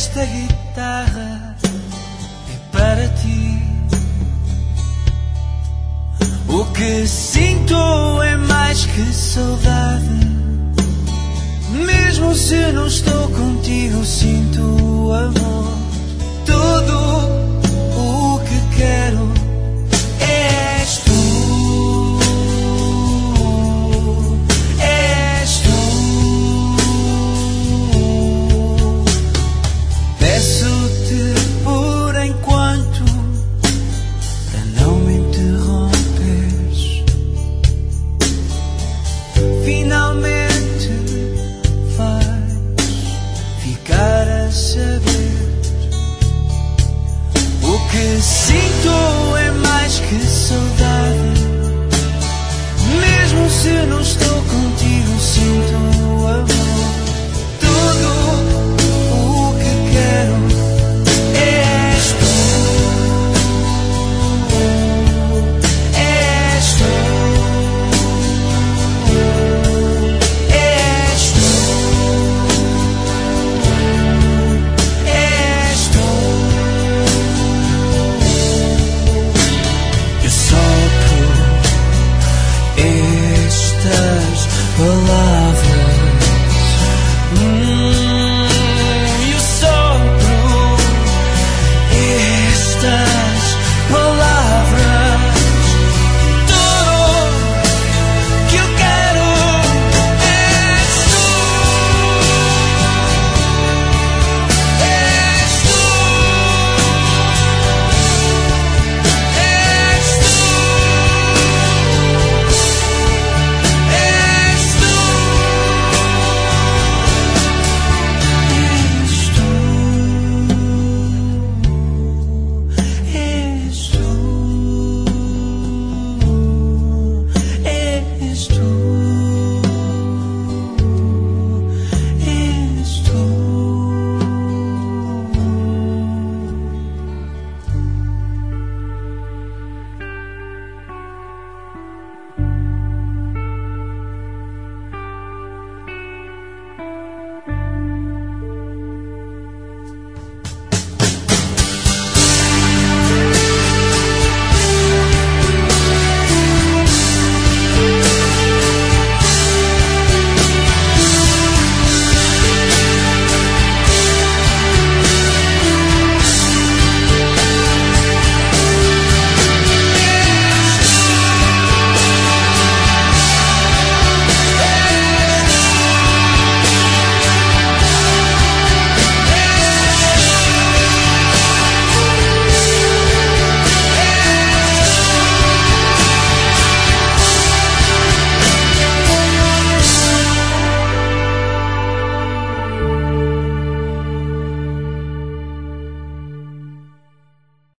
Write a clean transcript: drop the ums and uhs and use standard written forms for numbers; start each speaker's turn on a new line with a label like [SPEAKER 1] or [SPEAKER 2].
[SPEAKER 1] esta guitarra é para ti. O que sinto é mais que saudade. Mesmo se não estou contigo, sinto amor. Tudo o que quero és tu. És tu. Peço-te por enquanto para não me interromperes. Finalmente vais ficar a saber. O que sinto é mais que saudade.